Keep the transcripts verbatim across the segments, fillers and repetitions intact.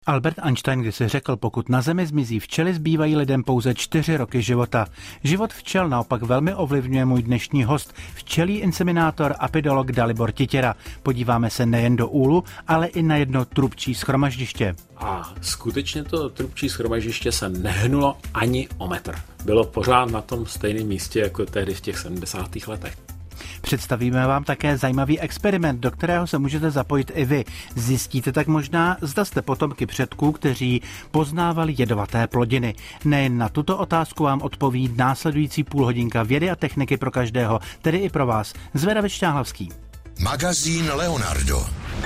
Albert Einstein kdysi řekl, pokud na Zemi zmizí včely, zbývají lidem pouze čtyři roky života. Život včel naopak velmi ovlivňuje můj dnešní host, včelí inseminátor apidolog Dalibor Titěra. Podíváme se nejen do úlu, ale i na jedno trubčí shromaždiště. A skutečně to trubčí shromaždiště se nehnulo ani o metr. Bylo pořád na tom stejném místě jako tehdy v těch sedmdesátých letech. Představíme vám také zajímavý experiment, do kterého se můžete zapojit i vy. Zjistíte tak možná, zda jste potomky předků, kteří poznávali jedovaté plodiny. Nejen na tuto otázku vám odpoví následující půlhodinka vědy a techniky pro každého, tedy i pro vás. Zvedavec Šťáhlavský. Magazín Leonardo.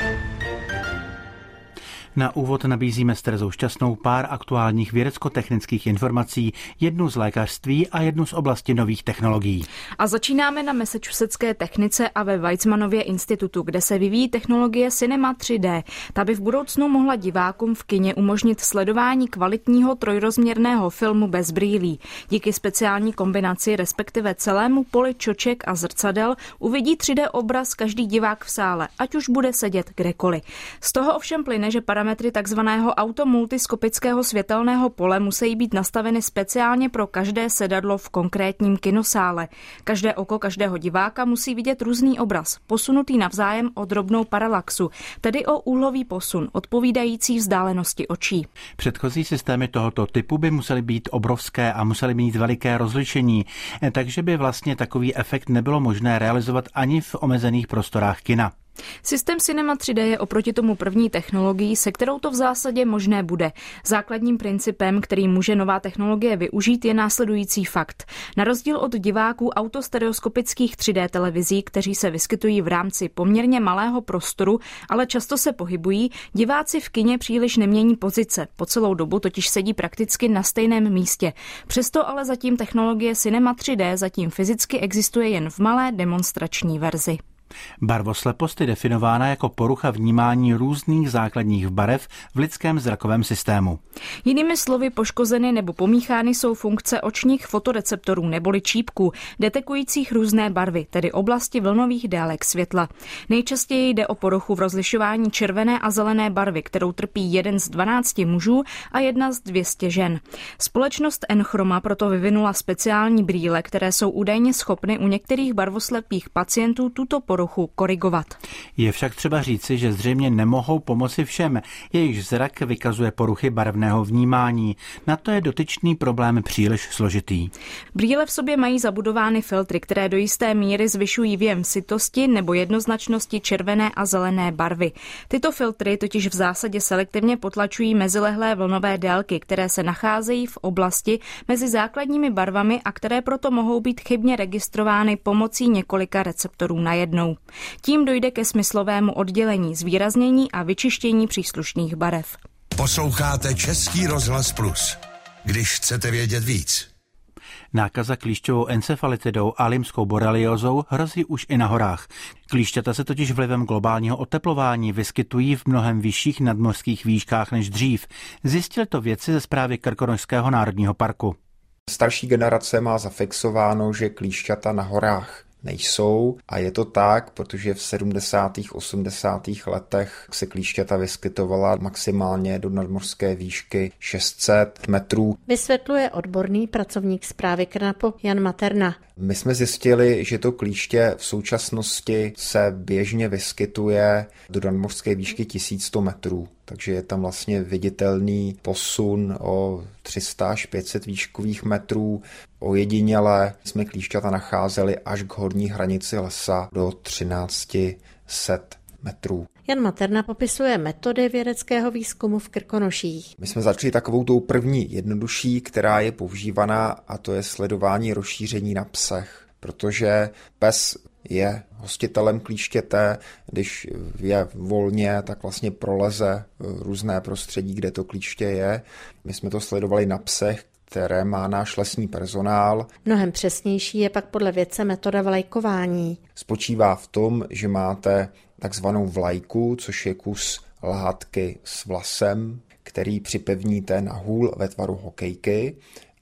Na úvod nabízíme s Terezou Šťastnou pár aktuálních vědecko-technických informací, jednu z lékařství a jednu z oblasti nových technologií. A začínáme na Massachusettské technice a ve Weizmannově institutu, kde se vyvíjí technologie Cinema tři dé. Ta by v budoucnu mohla divákům v kině umožnit sledování kvalitního trojrozměrného filmu bez brýlí. Díky speciální kombinaci, respektive celému poli čoček a zrcadel, uvidí tři dé obraz každý divák v sále, ať už bude sedět kdekoliv. Z toho ovšem plyne, že parametry takzvaného automultiskopického světelného pole musí být nastaveny speciálně pro každé sedadlo v konkrétním kinosále. Každé oko každého diváka musí vidět různý obraz, posunutý navzájem o drobnou paralaxu, tedy o úhlový posun, odpovídající vzdálenosti očí. Předchozí systémy tohoto typu by musely být obrovské a musely mít veliké rozlišení, takže by vlastně takový efekt nebylo možné realizovat ani v omezených prostorách kina. Systém Cinema tři dé je oproti tomu první technologií, se kterou to v zásadě možné bude. Základním principem, který může nová technologie využít, je následující fakt. Na rozdíl od diváků autostereoskopických tři dé televizí, kteří se vyskytují v rámci poměrně malého prostoru, ale často se pohybují, diváci v kině příliš nemění pozice. Po celou dobu totiž sedí prakticky na stejném místě. Přesto ale zatím technologie Cinema tři dé zatím fyzicky existuje jen v malé demonstrační verzi. Barvoslepost je definována jako porucha vnímání různých základních barev v lidském zrakovém systému. Jinými slovy, poškozeny nebo pomíchány jsou funkce očních fotoreceptorů neboli čípků, detekujících různé barvy, tedy oblasti vlnových délek světla. Nejčastěji jde o poruchu v rozlišování červené a zelené barvy, kterou trpí jeden z dvanácti mužů a jedna z dvou stů žen. Společnost Enchroma proto vyvinula speciální brýle, které jsou údajně schopny u některých barvoslepých pacientů tuto poruchu korigovat. Je však třeba říci, že zřejmě nemohou pomoci všem, jejichž zrak vykazuje poruchy barevného vnímání. Na to je dotyčný problém příliš složitý. Brýle v sobě mají zabudovány filtry, které do jisté míry zvyšují věm sytosti nebo jednoznačnosti červené a zelené barvy. Tyto filtry totiž v zásadě selektivně potlačují mezilehlé vlnové délky, které se nacházejí v oblasti mezi základními barvami a které proto mohou být chybně registrovány pomocí několika receptorů najednou. Tím dojde ke smyslovému oddělení, zvýraznění a vyčištění příslušných barev. Posloucháte Český rozhlas Plus. Když chcete vědět víc. Nákaza klíšťovou encefalitidou a limskou boreliózou hrozí už i na horách. Klíšťata se totiž vlivem globálního oteplování vyskytují v mnohem vyšších nadmořských výškách než dřív. Zjistili to vědci ze správy Krkonošského národního parku. Starší generace má zafixováno, že klíšťata na horách nejsou a je to tak, protože v sedmdesátých osmdesátých letech se klíšťata vyskytovala maximálně do nadmořské výšky šest set metrů. Vysvětluje odborný pracovník zprávy KNAPO Jan Materna. My jsme zjistili, že to klíště v současnosti se běžně vyskytuje do nadmořské výšky tisíc sto metrů. Takže je tam vlastně viditelný posun o tři sta až pět set výškových metrů. Ojediněle jsme klíšťata nacházeli až k horní hranici lesa do třináct set metrů. Jan Materna popisuje metody vědeckého výzkumu v Krkonoších. My jsme začali takovou tou první jednodušší, která je používaná, a to je sledování rozšíření na psech, protože pes je hostitelem klíštěte, když je volně, tak vlastně proleze různé prostředí, kde to klíště je. My jsme to sledovali na psech, které má náš lesní personál. Mnohem přesnější je pak podle vědce metoda vlajkování. Spočívá v tom, že máte takzvanou vlajku, což je kus látky s vlasem, který připevníte na hůl ve tvaru hokejky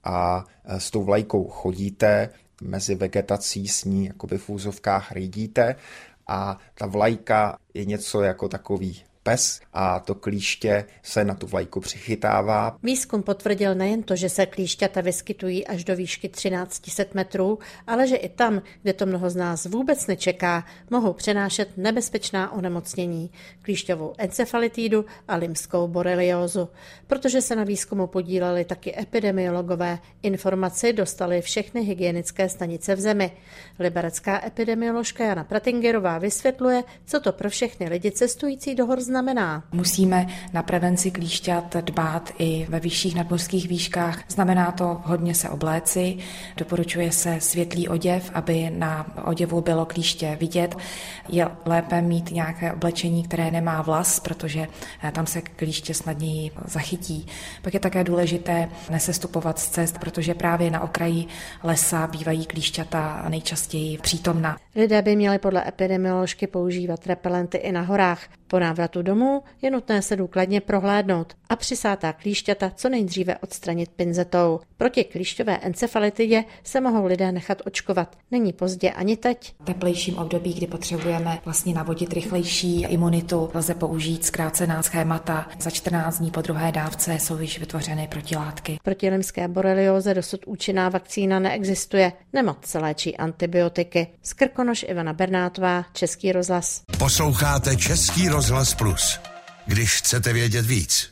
a s tou vlajkou chodíte, mezi vegetací s ní jakoby v úzovkách rýdíte a ta vlajka je něco jako takový pes a to klíště se na tu vlajku přichytává. Výzkum potvrdil nejen to, že se klíšťata vyskytují až do výšky třináct set metrů, ale že i tam, kde to mnoho z nás vůbec nečeká, mohou přenášet nebezpečná onemocnění, klíšťovou encefalitídu a lymskou boreliózu. Protože se na výzkumu podíleli taky epidemiologové, informaci dostaly všechny hygienické stanice v zemi. Liberecká epidemioložka Jana Pratingerová vysvětluje, co to pro všechny lidi cestující do hor znamená. Musíme na prevenci klíšťat dbát i ve vyšších nadmořských výškách. Znamená to hodně se obléci, doporučuje se světlý oděv, aby na oděvu bylo klíště vidět. Je lépe mít nějaké oblečení, které nemá vlas, protože tam se klíště snadněji zachytí. Pak je také důležité nesestupovat z cest, protože právě na okraji lesa bývají klíšťata nejčastěji přítomna. Lidé by měli podle epidemioložky používat repelenty i na horách. Po návratu domů je nutné se důkladně prohlédnout a přisátá klíšťata co nejdříve odstranit pinzetou. Proti klíšťové encefalitidě se mohou lidé nechat očkovat. Není pozdě ani teď. V teplejším období, kdy potřebujeme vlastně navodit rychlejší imunitu, lze použít zkrácená schémata. Za čtrnáct dní po druhé dávce jsou již vytvořeny protilátky. Proti lymské borelióze dosud účinná vakcína neexistuje. Nemoc se léčí antibiotiky. Z Krkonoš Ivana Bernátová, Český rozhlas. Posloucháte Český rozhlas Plus. Když chcete vědět víc.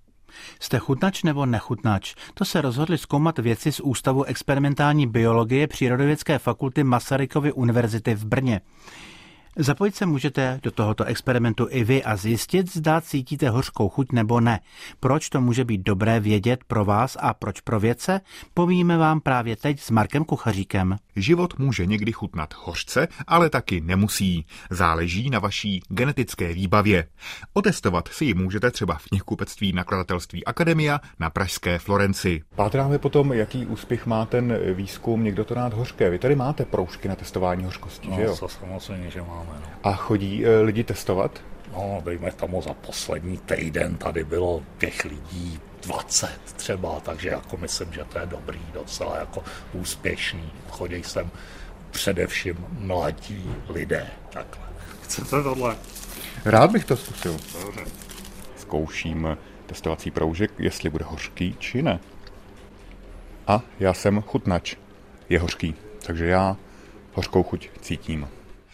Jste chutnač nebo nechutnač? To se rozhodli zkoumat vědci z Ústavu experimentální biologie Přírodovědské fakulty Masarykovy univerzity v Brně. Zapojit se můžete do tohoto experimentu i vy a zjistit, zda cítíte hořkou chuť nebo ne. Proč to může být dobré vědět pro vás a proč pro vědce, povíme vám právě teď s Markem Kuchaříkem. Život může někdy chutnat hořce, ale taky nemusí. Záleží na vaší genetické výbavě. Otestovat si ji můžete třeba v knihkupectví nakladatelství Akademia na pražské Florenci. Pátráme potom, jaký úspěch má ten výzkum Někdo to rád hořké. Vy tady máte proužky na testování hořkosti, no, že jo? To samozřejmě, že máme. No. A chodí e, lidi testovat? No, dejme tomu za poslední týden tady bylo těch lidí dvacet třeba, takže jako myslím, že to je dobrý, docela jako úspěšný. Chodí sem především mladí lidé. Takhle. Chcete tohle? Rád bych to zkusil. Dobře. Zkouším testovací proužek, jestli bude hořký, či ne. A já jsem chutnač. Je hořký, takže já hořkou chuť cítím.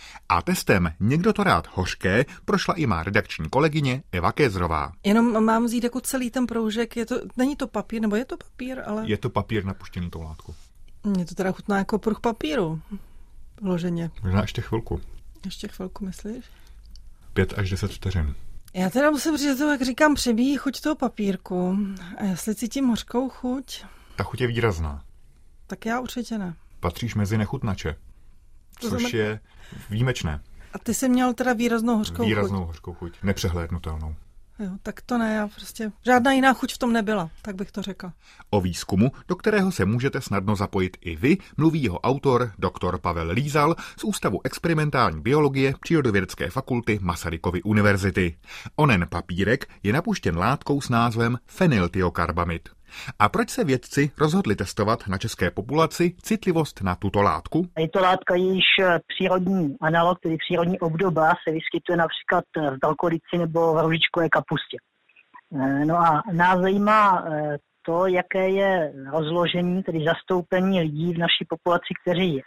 A testem Někdo to rád hořké prošla i má redakční kolegyně Eva Kézrová. Jenom mám vzít jako celý ten proužek, je to, není to papír, nebo je to papír, ale... Je to papír napuštěný tou látkou. Mně to teda chutná jako pruh papíru, vloženě. Možná ještě chvilku. Ještě chvilku, myslíš? Pět až deset vteřin. Já teda musím říct, že to, jak říkám, přebíjí chuť toho papírku. A jestli cítím hořkou chuť... Ta chuť je výrazná. Tak já určitě ne. Patříš mezi nechutnače. Což znamená... je výjimečné. A ty jsi měl teda výraznou hořkou výraznou chuť? Výraznou hořkou chuť, nepřehlédnutelnou. Jo, tak to ne, já prostě... Žádná jiná chuť v tom nebyla, tak bych to řekla. O výzkumu, do kterého se můžete snadno zapojit i vy, mluví jeho autor, doktor Pavel Lízal z Ústavu experimentální biologie Přírodovědecké fakulty Masarykovy univerzity. Onen papírek je napuštěn látkou s názvem fenyltiokarbamid. A proč se vědci rozhodli testovat na české populaci citlivost na tuto látku? Je to látka, jejíž přírodní analog, tedy přírodní obdoba, se vyskytuje například v dalkolici nebo v růžičkové kapustě. No a nás zajímá to, jaké je rozložení, tedy zastoupení lidí v naší populaci, kteří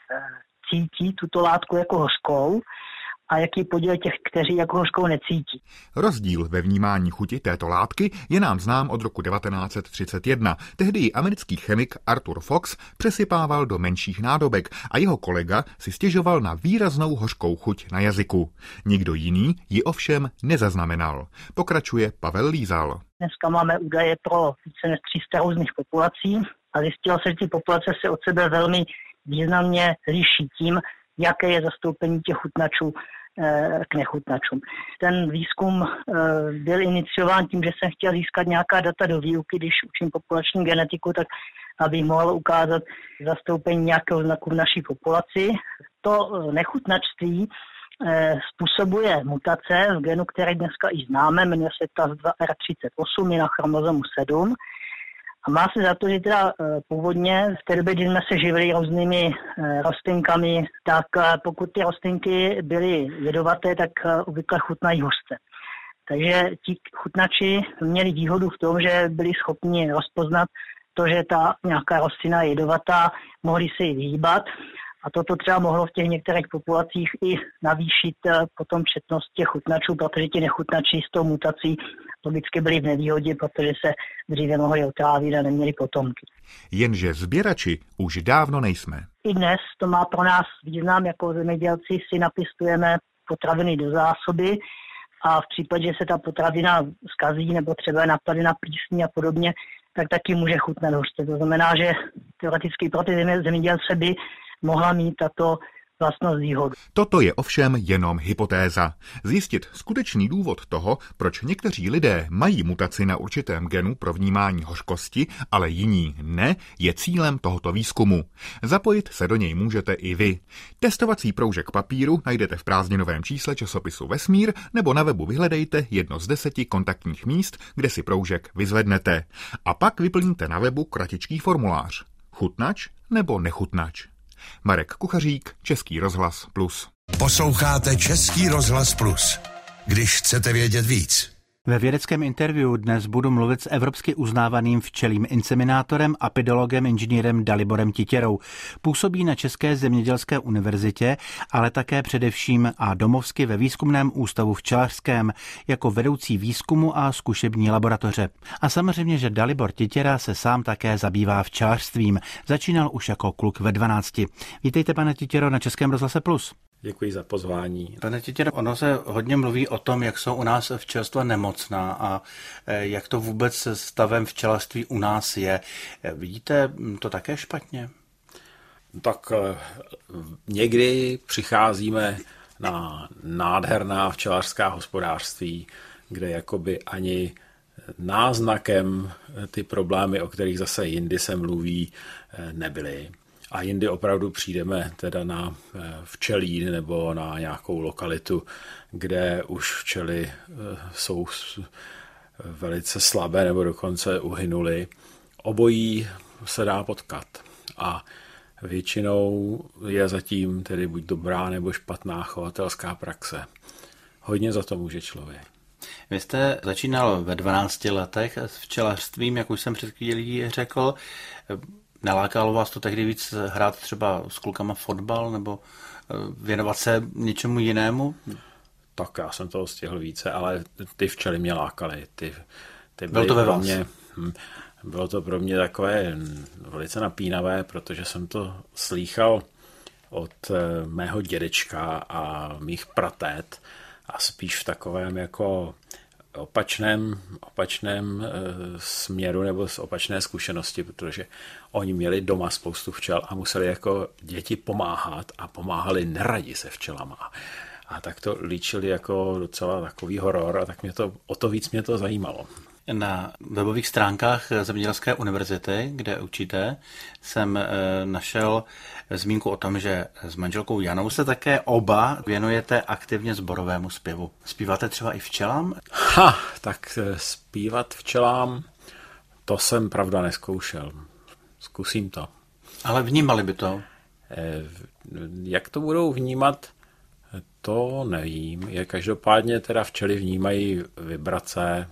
cítí tuto látku jako hořkou, a jaký podíl těch, kteří jako hořkou necítí. Rozdíl ve vnímání chuti této látky je nám znám od roku devatenáct set třicet jedna. Tehdy ji americký chemik Arthur Fox přesypával do menších nádobek a jeho kolega si stěžoval na výraznou hořkou chuť na jazyku. Nikdo jiný ji ovšem nezaznamenal. Pokračuje Pavel Lízal. Dneska máme údaje pro více než tři sta různých populací a zjistilo se, že ty populace se od sebe velmi významně liší tím, jaké je zastoupení těch chutnačů k nechutnačům. Ten výzkum byl iniciován tím, že jsem chtěl získat nějaká data do výuky, když učím populační genetiku, tak abych mohl ukázat zastoupení nějakého znaku v naší populaci. To nechutnačství způsobuje mutace v genu, který dneska i známe, jmenuje se T A S dva R třicet osm, je na chromozomu sedm. A má se za to, že teda původně v té době, kdy jsme se živili různými rostlinkami, tak pokud ty rostlinky byly jedovaté, tak obvykle chutnají hořce. Takže ti chutnači měli výhodu v tom, že byli schopni rozpoznat to, že ta nějaká rostlina je jedovatá, mohli se ji vyhýbat. A toto třeba mohlo v těch některých populacích i navýšit potom četnost těch chutnačů, protože ti nechutnači s tou mutací logicky byli v nevýhodě, protože se dříve mohli otrávit a neměli potomky. Jenže sběrači už dávno nejsme. I dnes to má pro nás význam, jako zemědělci si napěstujeme potraviny do zásoby a v případě, že se ta potravina zkazí nebo třeba je napadena plísní a podobně, tak taky může chutnat hořce. To znamená, že teoreticky pro ty zemědělce by mohla mít tato vlastnost výhodu. Toto je ovšem jenom hypotéza. Zjistit skutečný důvod toho, proč někteří lidé mají mutaci na určitém genu pro vnímání hořkosti, ale jiní ne, je cílem tohoto výzkumu. Zapojit se do něj můžete i vy. Testovací proužek papíru najdete v prázdninovém čísle časopisu Vesmír nebo na webu vyhledejte jedno z deseti kontaktních míst, kde si proužek vyzvednete. A pak vyplníte na webu kratičký formulář. Chutnač nebo nechutnač? Marek Kuchařík, Český rozhlas Plus. Posloucháte Český rozhlas Plus. Když chcete vědět víc. Ve vědeckém interview dnes budu mluvit s evropsky uznávaným včelím inseminátorem, apidologem, inženýrem Daliborem Titěrou. Působí na České zemědělské univerzitě, ale také především a domovsky ve výzkumném ústavu včelařském jako vedoucí výzkumu a zkušební laboratoře. A samozřejmě, že Dalibor Titěra se sám také zabývá včelařstvím. Začínal už jako kluk ve dvanácti. Vítejte, pane Titěro, na Českém rozhlase Plus. Děkuji za pozvání. Pane Titěro, ono se hodně mluví o tom, jak jsou u nás včelstva nemocná a jak to vůbec se stavem včelařství u nás je. Vidíte to také špatně? Tak někdy přicházíme na nádherná včelařská hospodářství, kde jakoby ani náznakem ty problémy, o kterých zase jindy se mluví, nebyly. A jindy opravdu přijdeme teda na včelín nebo na nějakou lokalitu, kde už včely jsou velice slabé nebo dokonce uhynuly. Obojí se dá potkat a většinou je zatím tedy buď dobrá nebo špatná chovatelská praxe. Hodně za to může člověk. Vy jste začínal ve dvanácti letech s včelařstvím, jak už jsem před chvílí řekl. Nalákalo vás to tehdy víc hrát třeba s klukama fotbal nebo věnovat se něčemu jinému? Tak já jsem toho stihl více, ale ty včely mě lákaly. Ty, ty bylo to ve vás? Mě, bylo to pro mě takové velice napínavé, protože jsem to slýchal od mého dědečka a mých pratét a spíš v takovém jako opačném, opačném e, směru nebo z opačné zkušenosti, protože oni měli doma spoustu včel a museli jako děti pomáhat a pomáhali neradi se včelama. A tak to líčili jako docela takový horor a tak mě to, o to víc mě to zajímalo. Na webových stránkách Zemědělské univerzity, kde učíte, jsem e, našel zmínku o tom, že s manželkou Janou se také oba věnujete aktivně sborovému zpěvu. Zpíváte třeba i včelám? Ha, tak zpívat včelám, to jsem pravda neskoušel. Zkusím to. Ale vnímali by to? E, jak to budou vnímat, to nevím. Je každopádně teda včely vnímají vibrace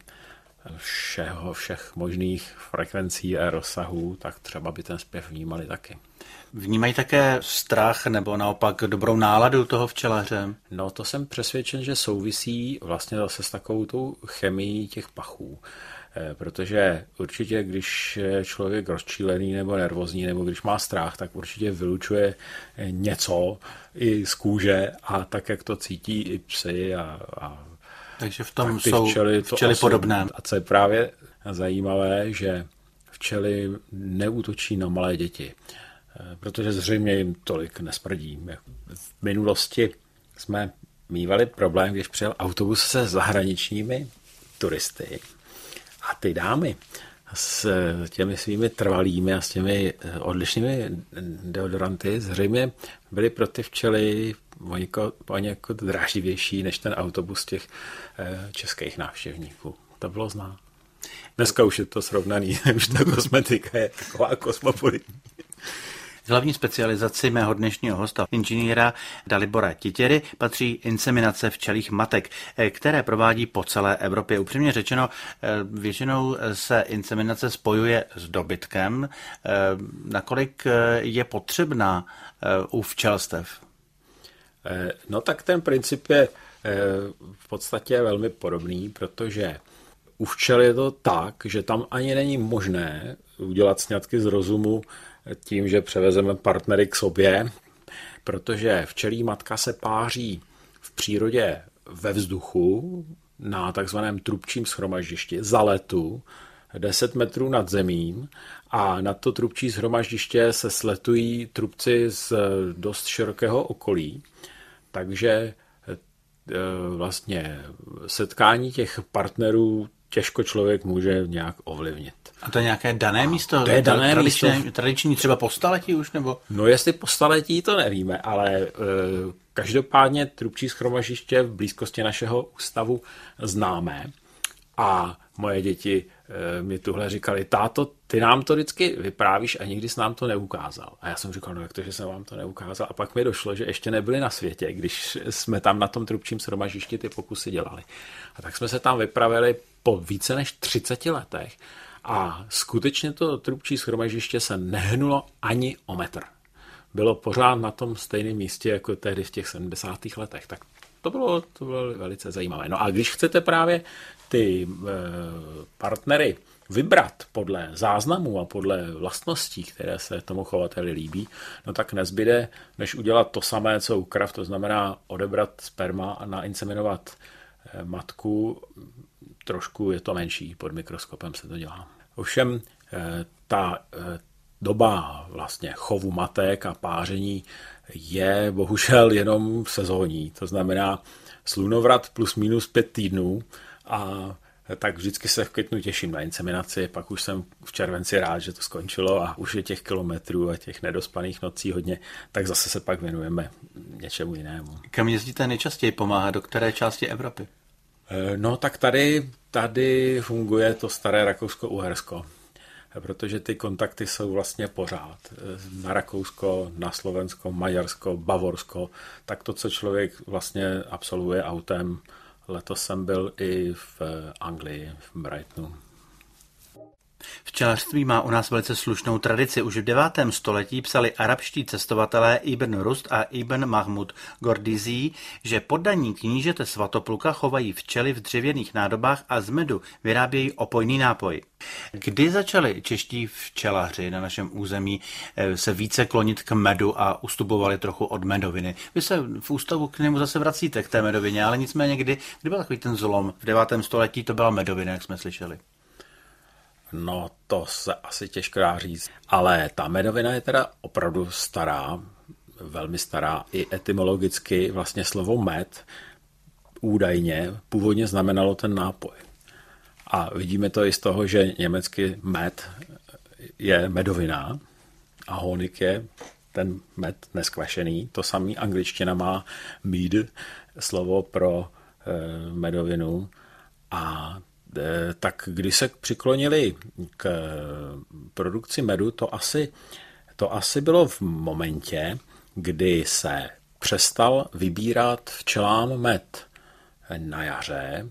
všeho, všech možných frekvencí a rozsahů, tak třeba by ten zpěv vnímali taky. Vnímají také strach nebo naopak dobrou náladu toho včelaře? No to jsem přesvědčen, že souvisí vlastně zase s takovou tou chemií těch pachů. Protože určitě, když je člověk rozčílený nebo nervózní, nebo když má strach, tak určitě vylučuje něco i z kůže a tak, jak to cítí i psy a, a takže v tom jsou včely, včely podobné. A co je právě zajímavé, že včely neútočí na malé děti, protože zřejmě jim tolik nesmrdí. V minulosti jsme mívali problém, když přijel autobus se zahraničními turisty a ty dámy s těmi svými trvalými a s těmi odlišnými deodoranty zřejmě byly pro ty včely poněkud dráždivější než ten autobus těch českých návštěvníků. To bylo znát. Dneska už je to srovnaný, už ta kosmetika je taková kosmopolitní. K hlavní specializaci mého dnešního hosta, inženýra Dalibora Titěry, patří inseminace včelích matek, které provádí po celé Evropě. Upřímně řečeno, většinou se inseminace spojuje s dobytkem. Nakolik je potřebná u včelstev? No tak ten princip je v podstatě velmi podobný, protože u včel je to tak, že tam ani není možné udělat sňatky z rozumu tím, že převezeme partnery k sobě, protože včelí matka se páří v přírodě ve vzduchu na takzvaném trubčím shromaždišti za letu deset metrů nad zemím a na to trubčí shromaždiště se sletují trubci z dost širokého okolí, takže vlastně setkání těch partnerů těžko člověk může nějak ovlivnit. A to je nějaké dané místo? To je dané tradiční, místo. Tradiční třeba po staletí už? Nebo? No jestli po staletí, to nevíme, ale e, každopádně trubčí shromaždiště v blízkosti našeho ústavu známé. A moje děti e, mi tuhle říkali, táto, ty nám to vždycky vyprávíš a nikdy jsi nám to neukázal. A já jsem říkal, no jak to, že jsem vám to neukázal. A pak mi došlo, že ještě nebyli na světě, když jsme tam na tom trubčím shromaždišti ty pokusy dělali. A tak jsme se tam vypravili po více než třiceti letech a skutečně to trubčí shromaždiště se nehnulo ani o metr. Bylo pořád na tom stejném místě jako tehdy v těch sedmdesátých letech. Tak to bylo, to bylo velice zajímavé. No a když chcete právě ty e, partnery vybrat podle záznamů a podle vlastností, které se tomu chovateli líbí, no tak nezbyde, než udělat to samé, co u krav, to znamená odebrat sperma a nainseminovat e, matku. Trošku je to menší, pod mikroskopem se to dělá. Ovšem e, ta e, doba vlastně chovu matek a páření je bohužel jenom sezónní. To znamená slunovrat plus minus pět týdnů a tak vždycky se v květnu těším na inseminaci, pak už jsem v červenci rád, že to skončilo a už je těch kilometrů a těch nedospaných nocí hodně, tak zase se pak věnujeme něčemu jinému. Kam jezdíte nejčastěji pomáhat, do které části Evropy? No tak tady, tady funguje to staré Rakousko-Uhersko, protože ty kontakty jsou vlastně pořád. Na Rakousko, na Slovensko, Maďarsko, Bavorsko, tak to, co člověk vlastně absolvuje autem. Letos jsem byl i v Anglii, v Brightonu. Včelařství má u nás velice slušnou tradici. Už v devátém století psali arabští cestovatelé Ibn Rust a Ibn Mahmud Gordizí, že poddaní knížete Svatopluka chovají včely v dřevěných nádobách a z medu vyrábějí opojný nápoj. Kdy začali čeští včelaři na našem území se více klonit k medu a ustupovali trochu od medoviny? Vy se v ústavu k němu zase vracíte k té medovině, ale nicméně kdy, kdy byl takový ten zlom? V devátém století to byla medovina, jak jsme slyšeli. No, to se asi těžko dá říct, ale ta medovina je teda opravdu stará, velmi stará, i etymologicky vlastně slovo med údajně původně znamenalo ten nápoj. A vidíme to i z toho, že německy med je medovina a honig je ten med neskvašený. To samý angličtina má mead, slovo pro e, medovinu a tak když se přiklonili k produkci medu, to asi, to asi bylo v momentě, kdy se přestal vybírat včelám med na jaře,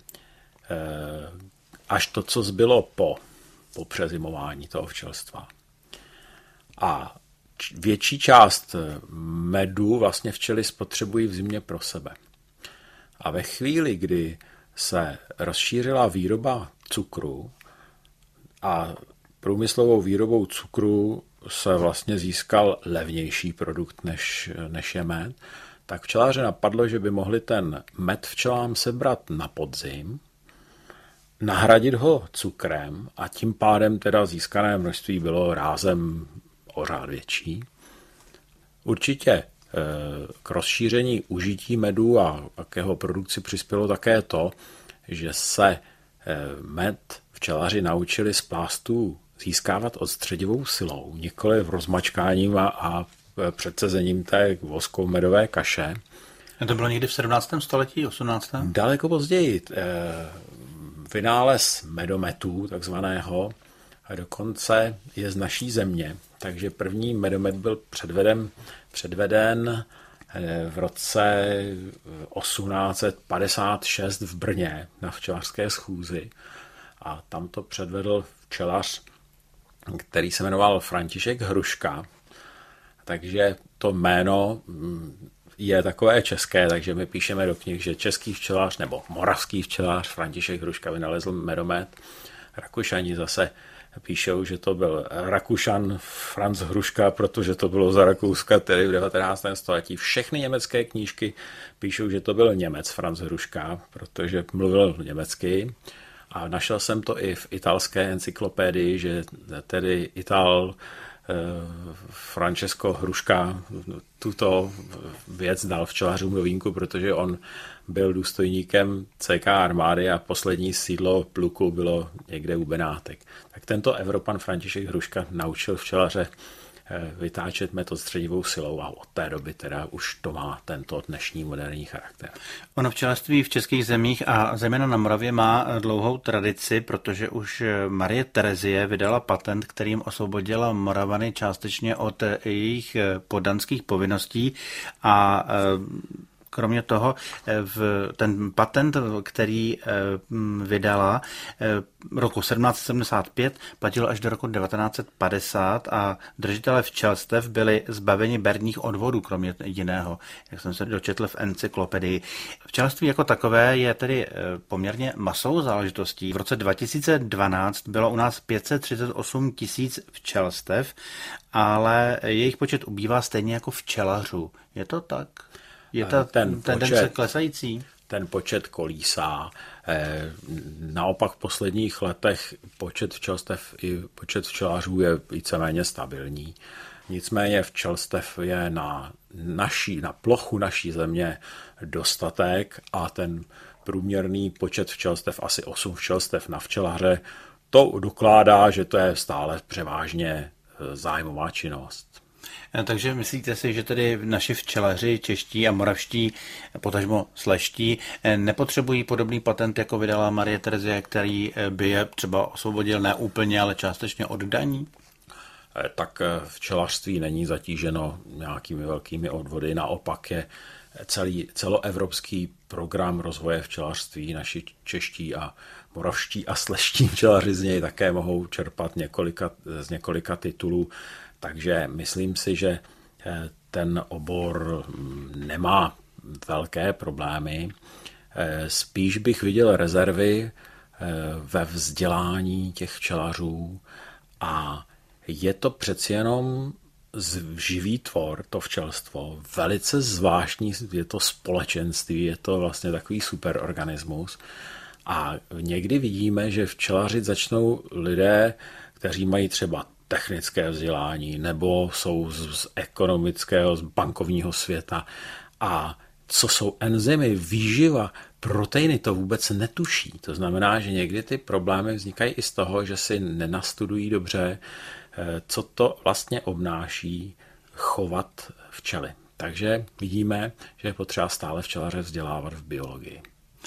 až to, co zbylo po, po přezimování toho včelstva. A větší část medu vlastně včely spotřebují v zimě pro sebe. A ve chvíli, kdy se rozšířila výroba cukru a průmyslovou výrobou cukru se vlastně získal levnější produkt, než, než je med, tak včelaře napadlo, že by mohli ten med včelám sebrat na podzim, nahradit ho cukrem a tím pádem teda získané množství bylo rázem o řád větší. Určitě k rozšíření užití medu a k jeho produkci přispělo také to, že se med včelaři naučili z plástů získávat odstředivou silou, nikoli v rozmačkáním a, a předsezením té voskou medové kaše. A to bylo někdy v sedmnáctém století, osmnáctém Daleko později. Vynález medometu, takzvaného, a dokonce je z naší země. Takže první medomet byl předveden, předveden v roce osmnáct set padesát šest v Brně na včelařské schůzi a tam to předvedl včelař, který se jmenoval František Hruška. Takže to jméno je takové české, takže my píšeme do knih, že český včelař nebo moravský včelař František Hruška vynalezl medomet. Rakušani zase píšou, že to byl Rakušan Franz Hruška, protože to bylo za Rakouska, tedy v devatenáctém století. Všechny německé knížky píšou, že to byl Němec Franz Hruška, protože mluvil německy. A našel jsem to i v italské encyklopédii, že tedy Ital Francesco Hruška tuto věc dal včelařům do vínku, protože on byl důstojníkem C K armády a poslední sídlo pluku bylo někde u Benátek. Tak tento Evropan František Hruška naučil včelaře vytáčet med středivou silou a od té doby teda už to má tento dnešní moderní charakter. Ono včelařství v českých zemích a zejména na Moravě má dlouhou tradici, protože už Marie Terezie vydala patent, kterým osvobodila Moravany částečně od jejich poddanských povinností a kromě toho v ten patent, který vydala roku sedmnáct set sedmdesát pět, platil až do roku devatenáct set padesát a držitelé včelstev byli zbaveni berních odvodů, kromě jiného, jak jsem se dočetl v encyklopedii. Včelství jako takové je tedy poměrně masovou záležitostí. V roce dva tisíce dvanáct bylo u nás pět set třicet osm tisíc včelstev, ale jejich počet ubývá stejně jako včelařů. Je to tak? Je ta ten tendence počet, klesající? Ten počet kolísá. Naopak v posledních letech počet včelstev i počet včelařů je víceméně stabilní. Nicméně včelstev je na, naší, na plochu naší země dostatek a ten průměrný počet včelstev, asi osm včelstev na včelaře, to dokládá, že to je stále převážně zájmová činnost. Takže myslíte si, že tedy naši včelaři, čeští a moravští, potažmo sleští, nepotřebují podobný patent, jako vydala Marie Terezie, který by je třeba osvobodil ne úplně, ale částečně od daní? Tak včelařství není zatíženo nějakými velkými odvody, naopak je celý celoevropský program rozvoje včelařství, naši čeští a moravští a sleští včelaři z něj také mohou čerpat několika, z několika titulů. Takže myslím si, že ten obor nemá velké problémy. Spíš bych viděl rezervy ve vzdělání těch včelařů a je to přeci jenom živý tvor, to včelstvo, velice zvláštní, je to společenství, je to vlastně takový superorganismus a někdy vidíme, že včelařit začnou lidé, kteří mají třeba technické vzdělání nebo jsou z, z ekonomického, z bankovního světa a co jsou enzymy, výživa, proteiny, to vůbec netuší. To znamená, že někdy ty problémy vznikají i z toho, že si nenastudují dobře, co to vlastně obnáší chovat včely. Takže vidíme, že je potřeba stále včelaře vzdělávat v biologii.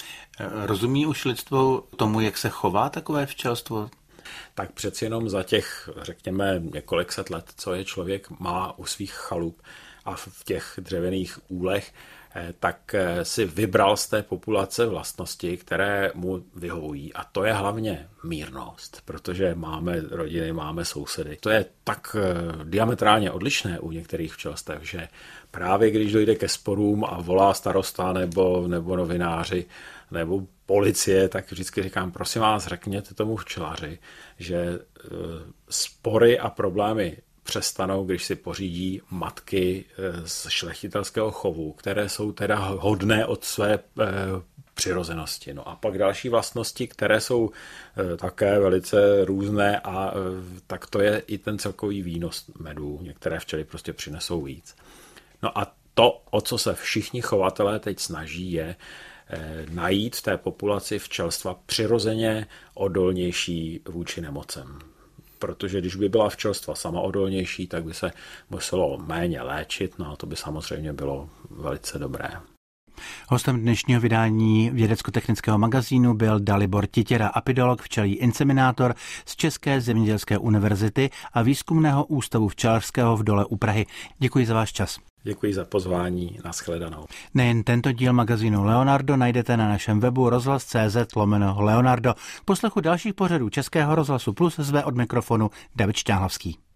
Rozumí už lidstvo tomu, jak se chová takové včelstvo? Tak přeci jenom za těch, řekněme, několik set let, co je člověk má u svých chalup a v těch dřevěných úlech, tak si vybral z té populace vlastnosti, které mu vyhovují. A to je hlavně mírnost, protože máme rodiny, máme sousedy. To je tak diametrálně odlišné u některých včelstev, že právě když dojde ke sporům a volá starosta nebo, nebo novináři nebo policie, tak vždycky říkám, prosím vás, řekněte tomu včelaři, že spory a problémy přestanou, když si pořídí matky z šlechtitelského chovu, které jsou teda hodné od své přirozenosti. No a pak další vlastnosti, které jsou také velice různé a tak to je i ten celkový výnos medu. Některé včely prostě přinesou víc. No a to, o co se všichni chovatelé teď snaží, je najít v té populaci včelstva přirozeně odolnější vůči nemocem. Protože když by byla včelstva sama odolnější, tak by se muselo méně léčit, no a to by samozřejmě bylo velice dobré. Hostem dnešního vydání vědecko-technického magazínu byl Dalibor Titěra, apidolog, včelí inseminátor z České zemědělské univerzity a výzkumného ústavu včelařského v Dole u Prahy. Děkuji za váš čas. Děkuji za pozvání, nashledanou. Nejen tento díl magazínu Leonardo najdete na našem webu rozhlas tečka cé zet lomeno Leonardo. K poslechu dalších pořadů Českého rozhlasu Plus zve od mikrofonu David Šťáhlavský.